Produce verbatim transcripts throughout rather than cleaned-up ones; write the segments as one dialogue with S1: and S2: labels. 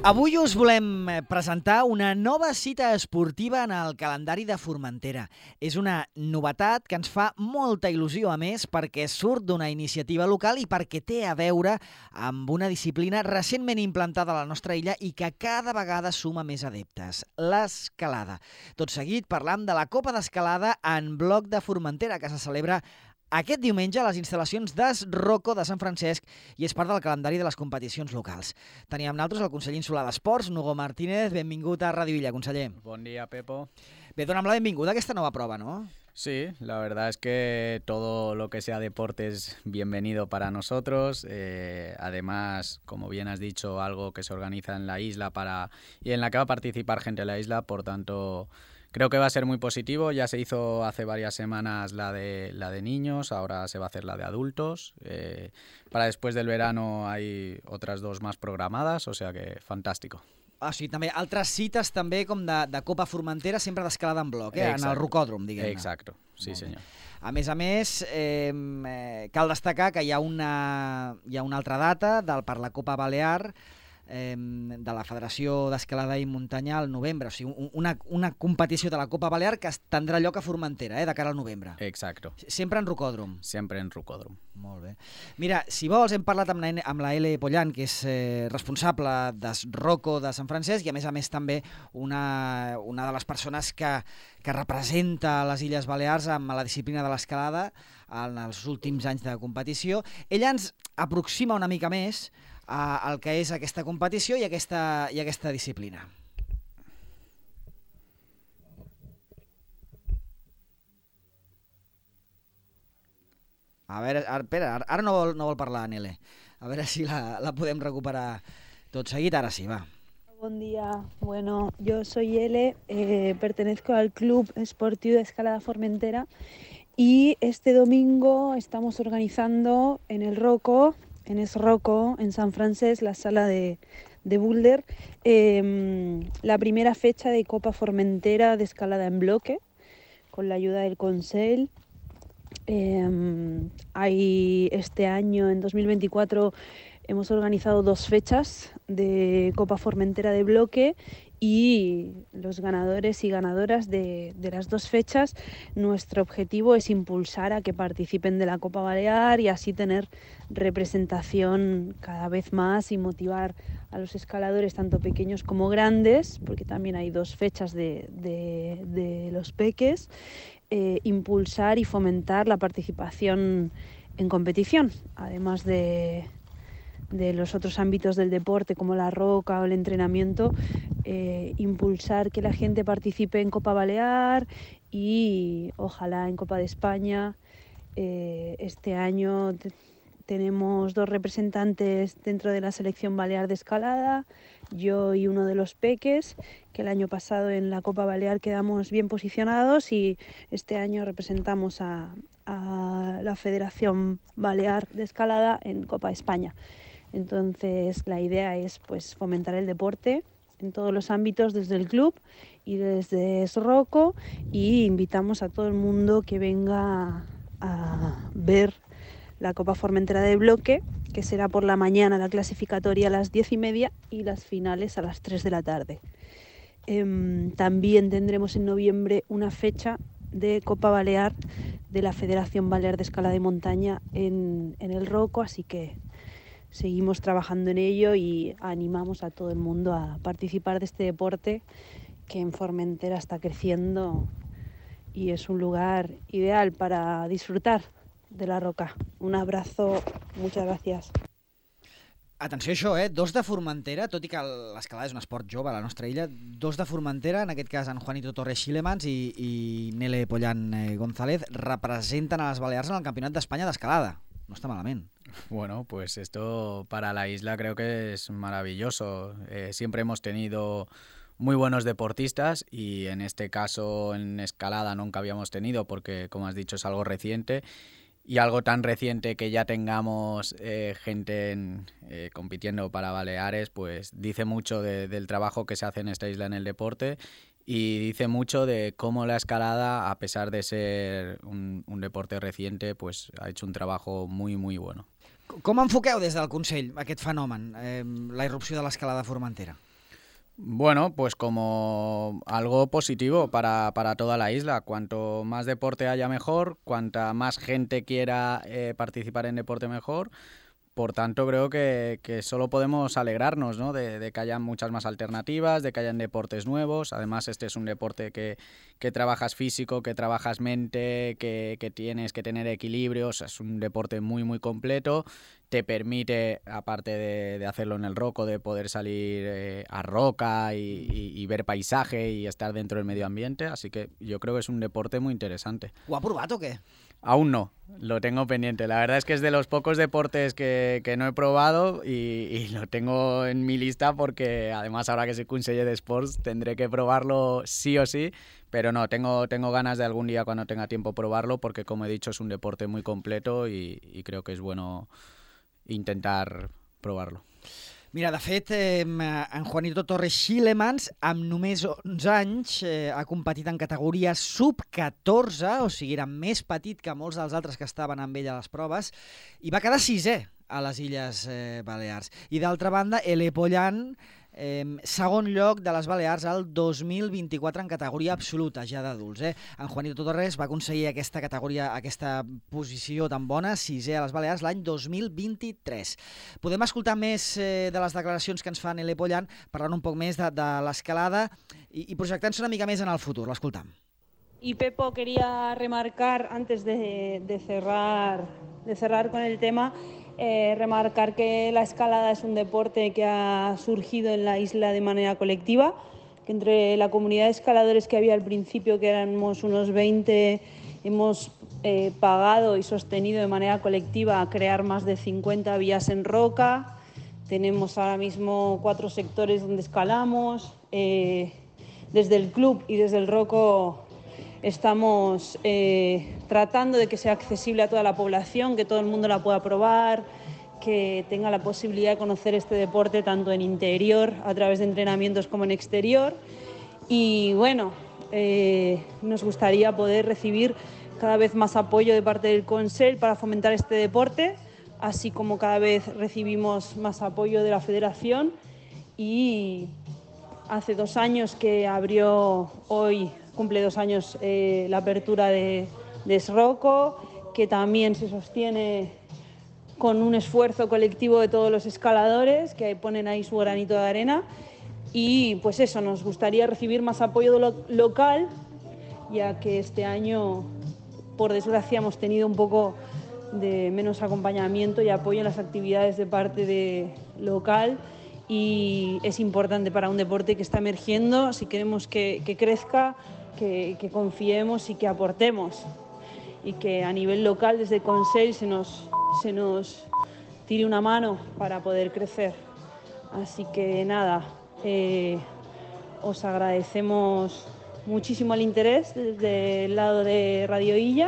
S1: Avui us volem presentar una nova cita esportiva en el calendari de Formentera. És una novetat que ens fa molta il·lusió, a més, perquè surt d'una iniciativa local i perquè té a veure amb una disciplina recentment implantada a la nostra illa i que cada vegada suma més adeptes, l'escalada. Tot seguit parlam de la Copa d'Escalada en bloc de Formentera, que se celebra aquest diumenge a les instal·lacions d'Es Rocco de Sant Francesc i és part del calendari de les competicions locals. Tenim amb nosaltres el conseller insular d'Esports, Nugo Martínez. Benvingut a Ràdio Illa, conseller.
S2: Bon dia, Pepo.
S1: Bé, dona'm la benvinguda a aquesta nova prova, ¿no?
S2: Sí, la verdad es que todo lo que sea deporte es bienvenido para nosotros. Eh, además, como bien has dicho, algo que se organiza en la isla para y en la que va a participar gente de la isla, por tanto, creo que va a ser muy positivo. Ya se hizo hace varias semanas la de, la de niños, ahora se va a hacer la de adultos. Eh, para después del verano hay otras dos más programadas, o sea que fantástico.
S1: Ah, sí, també altres cites també com de, de Copa Formentera, sempre d'escalada en bloc, eh? En el rocòdrom, diguem-ne.
S2: Exacto, sí, senyor.
S1: A més a més, eh, cal destacar que hi ha una, hi ha una altra data del, per la Copa Balear, eh, de la Federació d'Escalada i Muntanya al novembre, o sigui, una, una competició de la Copa Balear que tindrà lloc a Formentera, eh, de cara al novembre.
S2: Exacto.
S1: Sempre en rocòdrom.
S2: Sempre en rocòdrom.
S1: Molt bé. Mira, si vols, hem parlat amb la, amb la L. Pollan, que és eh, responsable d'Es Rocco de Sant Francesc i, a més a més, també una, una de les persones que, que representa les Illes Balears amb la disciplina de l'escalada en els últims anys de competició. Ella ens aproxima una mica més al que és aquesta competició i aquesta, i aquesta disciplina. A veure, ara, espera, ara no vol, no vol parlar, Nele. A veure si la, la podem recuperar tot seguit. Ara sí, va.
S3: Buen día. Bueno, yo soy Ele, eh, pertenezco al Club Esportivo de Escalada Formentera y este domingo estamos organizando en el Rocco, en Es Rocco, en San Francesc, la sala de, de Boulder, eh, la primera fecha de Copa Formentera de escalada en bloque, con la ayuda del Consell. Eh, hay este año, en dos mil veinticuatro, hemos organizado dos fechas de Copa Formentera de bloque y los ganadores y ganadoras de, de las dos fechas, nuestro objetivo es impulsar a que participen de la Copa Balear y así tener representación cada vez más y motivar a los escaladores tanto pequeños como grandes, porque también hay dos fechas de, de, de los peques, eh, impulsar y fomentar la participación en competición, además de... de los otros ámbitos del deporte como la roca o el entrenamiento, eh, impulsar que la gente participe en Copa Balear y ojalá en Copa de España. Eh, este año te, tenemos dos representantes dentro de la selección balear de escalada, yo y uno de los peques, que el año pasado en la Copa Balear quedamos bien posicionados y este año representamos a, a la Federación Balear de Escalada en Copa de España. Entonces la idea es pues fomentar el deporte en todos los ámbitos desde el club y desde Es Rocco y invitamos a todo el mundo que venga a ver la Copa Formentera de bloque, que será por la mañana la clasificatoria a las diez y media y las finales a las tres de la tarde. Eh, también tendremos en noviembre una fecha de Copa Balear de la Federación Balear de Escalada y Montaña en, en El Rocco, así que seguimos trabajando en ello y animamos a todo el mundo a participar de este deporte que en Formentera está creciendo y es un lugar ideal para disfrutar de la roca. Un abrazo, muchas gracias.
S1: Atenció a això, eh? Dos de Formentera, tot i que l'escalada és un esport jove a la nostra illa, dos de Formentera, en aquest cas en Juanito Torres Xilemans i, i Nele Pollan González, representen a les Balears en el Campionat d'Espanya d'Escalada. No está malamente.
S2: Bueno, pues esto para la isla creo que es maravilloso. Eh, siempre hemos tenido muy buenos deportistas y en este caso en escalada nunca habíamos tenido porque, como has dicho, es algo reciente y algo tan reciente que ya tengamos eh, gente en, eh, compitiendo para Baleares, pues dice mucho de, del trabajo que se hace en esta isla en el deporte y dice mucho de cómo la escalada, a pesar de ser un, un deporte reciente, pues ha hecho un trabajo muy, muy bueno.
S1: Com enfoqueu des del Consell aquest fenomen, eh, la irrupció de l'escalada a Formentera?
S2: Bueno, pues como algo positivo para, para toda la isla. Cuanto más deporte haya mejor, cuanta más gente quiera eh, participar en deporte mejor. Por tanto, creo que, que solo podemos alegrarnos, ¿no? de, de que haya muchas más alternativas, de que hayan deportes nuevos. Además, este es un deporte que, que trabajas físico, que trabajas mente, que, que tienes que tener equilibrio. O sea, es un deporte muy, muy completo. Te permite, aparte de, de hacerlo en el roco, de poder salir eh, a roca y, y, y ver paisaje y estar dentro del medio ambiente. Así que yo creo que es un deporte muy interesante.
S1: ¿Ho ha provat o què?
S2: Aún no, lo tengo pendiente. La verdad es que es de los pocos deportes que, que no he probado y, y lo tengo en mi lista porque además ahora que soy conseller de Sports tendré que probarlo sí o sí, pero no, tengo, tengo ganas de algún día cuando tenga tiempo probarlo porque como he dicho es un deporte muy completo y, y creo que es bueno intentar probarlo.
S1: Mira, de fet, eh, en Juanito Torres Xilemans, amb només onze anys, eh, ha competit en categoria sub catorze, o sigui, era més petit que molts dels altres que estaven amb ell a les proves, i va quedar sisè a les Illes eh, Balears. I d'altra banda, Ele Pollan, eh, segon lloc de les Balears al dos mil vint-i-quatre en categoria absoluta, ja d'adults. Eh? En Juanito Torres va aconseguir aquesta categoria, aquesta posició tan bona, sisè a les Balears, l'any dos mil vint-i-tres. Podem escoltar més eh, de les declaracions que ens fan Ele Pollan, parlant un poc més de, de l'escalada i, i projectant-se una mica més en el futur. L'escoltam.
S3: Y Pepo, quería remarcar, antes de, de, cerrar, de cerrar con el tema, eh, remarcar que la escalada es un deporte que ha surgido en la isla de manera colectiva, que entre la comunidad de escaladores que había al principio, que éramos unos veinte, hemos eh, pagado y sostenido de manera colectiva a crear más de cincuenta vías en roca. Tenemos ahora mismo cuatro sectores donde escalamos. Eh, desde el club y desde el Roco estamos eh, tratando de que sea accesible a toda la población, que todo el mundo la pueda probar, que tenga la posibilidad de conocer este deporte tanto en interior, a través de entrenamientos, como en exterior. Y bueno, eh, nos gustaría poder recibir cada vez más apoyo de parte del Consell para fomentar este deporte, así como cada vez recibimos más apoyo de la Federación. Y hace dos años que abrió, hoy cumple dos años eh, la apertura de, de Sroco, que también se sostiene con un esfuerzo colectivo de todos los escaladores que ponen ahí su granito de arena. Y pues eso, nos gustaría recibir más apoyo lo local, ya que este año, por desgracia, hemos tenido un poco de menos acompañamiento y apoyo en las actividades de parte de local. Y es importante para un deporte que está emergiendo, si queremos que, que crezca, que, que confiemos y que aportemos. Y que a nivel local, desde Consell, se nos, se nos tire una mano para poder crecer. Así que nada, eh, os agradecemos muchísimo el interés desde el lado de Radio Illa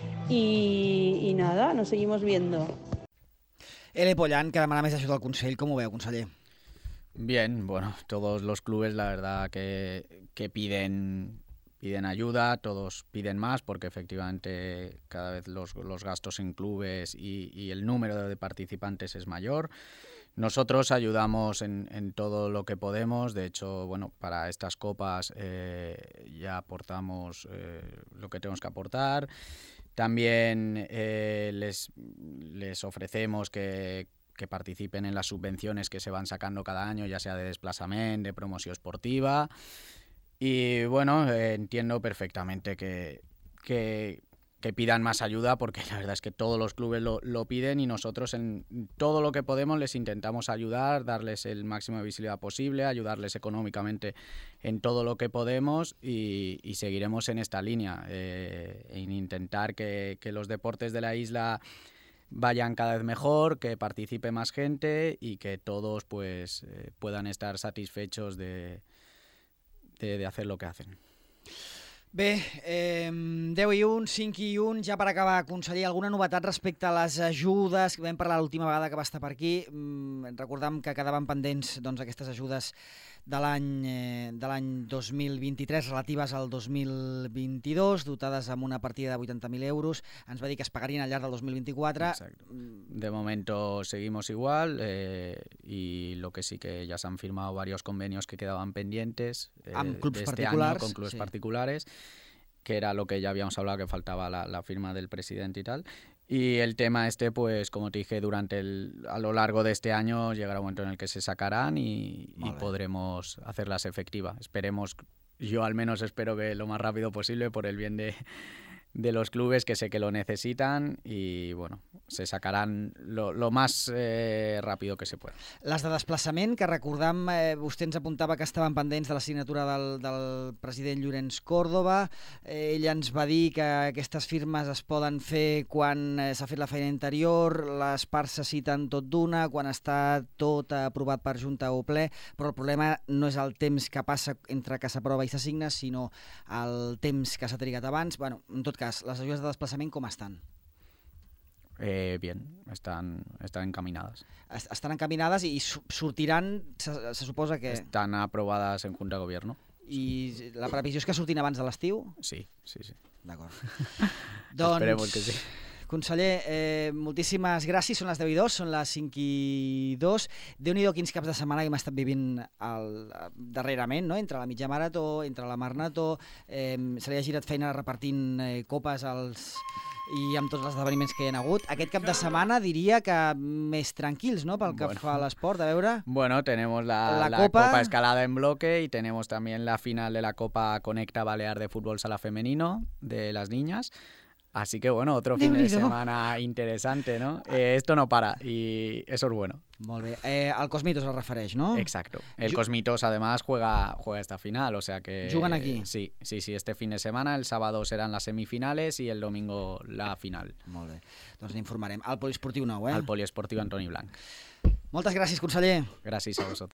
S3: y, y nada, nos seguimos viendo.
S1: Ele Pollan, que demana més ajuda al Consell, com ho veu, conseller?
S2: Bien, bueno, todos los clubes la verdad que, que piden, piden ayuda, todos piden más porque efectivamente cada vez los, los gastos en clubes y, y el número de participantes es mayor. Nosotros ayudamos en, en todo lo que podemos, de hecho, bueno, para estas copas eh, ya aportamos eh, lo que tenemos que aportar. También eh, les, les ofrecemos que que participen en las subvenciones que se van sacando cada año, ya sea de desplazamiento, de promoción esportiva. Y bueno, eh, entiendo perfectamente que, que, que pidan más ayuda porque la verdad es que todos los clubes lo, lo piden y nosotros en todo lo que podemos les intentamos ayudar, darles el máximo de visibilidad posible, ayudarles económicamente en todo lo que podemos y, y seguiremos en esta línea, eh, en intentar que, que los deportes de la isla vayan cada vez mejor, que participe más gente y que todos pues eh, puedan estar satisfechos de, de, de hacer lo que hacen.
S1: Bé, eh, deu i un, cinc i un, ja per acabar, conseller, alguna novetat respecte a les ajudes, que vam parlar l'última vegada que va estar per aquí, mm, recordam que quedaven pendents doncs, aquestes ajudes de l'any eh, de l'any dos mil vint-i-tres relatives al dos mil vint-i-dos, dotades amb una partida de vuitanta mil euros, ens va dir que es pagarien al llarg del dos mil vint-i-quatre.
S2: Exacto. De momento seguimos igual eh, y lo que sí que ya se han firmado varios convenios que quedaban pendientes eh,
S1: Amb clubs
S2: de este
S1: particulars,
S2: año con clubes
S1: sí.
S2: particulares, que era lo que ya habíamos hablado, que faltaba la, la firma del presidente y tal. Y el tema este, pues como te dije, durante el, a lo largo de este año llegará un momento en el que se sacarán y, y podremos hacerlas efectivas. Esperemos, yo al menos espero que lo más rápido posible por el bien de, de los clubes, que sé que lo necesitan, y bueno, se sacarán lo, lo más eh, ràpido que se pueda.
S1: Les de desplaçament, que recordam, eh, vostè ens apuntava que estaven pendents de la signatura del, del president Llorenç Córdoba. Eh, ell ens va dir que aquestes firmes es poden fer quan eh, s'ha fet la feina anterior, les parts se citen tot d'una, quan està tot aprovat per Junta o ple, però el problema no és el temps que passa entre que s'aprova i s'assigna, sinó el temps que s'ha trigat abans. Bueno, en tot cas, les ajudes de desplaçament com estan?
S2: Eh, bien, están, están encaminadas.
S1: Estan encaminades i sortiran, se, se suposa que...
S2: Están aprobadas en Junta de Gobierno.
S1: I la previsió és que surtin abans de l'estiu?
S2: Sí, sí, sí.
S1: D'acord. Doncs,
S2: esperemos que sí.
S1: Conseller, eh, moltíssimes gràcies. Són les deu i dos, són les cinc i dos. Déu-n'hi-do quins caps de setmana que hem estat vivint el, darrerament, no? Entre la mitja marató, entre la Marnató, eh, se li ha girat feina repartint eh, copes als... i amb tots els esdeveniments que hi ha hagut. Aquest cap de setmana diria que més tranquils, ¿no? Pel que
S2: bueno.
S1: fa a l'esport, a veure...
S2: Bueno, tenemos la,
S1: la,
S2: la
S1: Copa...
S2: Copa Escalada en bloque y tenemos también la final de la Copa Conecta Balear de Fútbol Sala Femenino de las niñas. Así que bueno, otro fin de semana interesante, ¿no? Eh, esto no para y eso es bueno.
S1: Molt bé. Eh, el Cosmitos el refereix, ¿no?
S2: Exacto. El
S1: Ju-
S2: Cosmitos además juega, juega esta final, o sea que...
S1: ¿Juegan aquí?
S2: Sí, sí, sí, este fin de semana, el sábado serán las semifinales y el domingo la final.
S1: Molt bé. Doncs n'informarem. Al Poliesportiu nou, eh?
S2: Al Poliesportiu Antoni Blanc.
S1: Moltes gràcies, conseller.
S2: Gràcies a vosotros.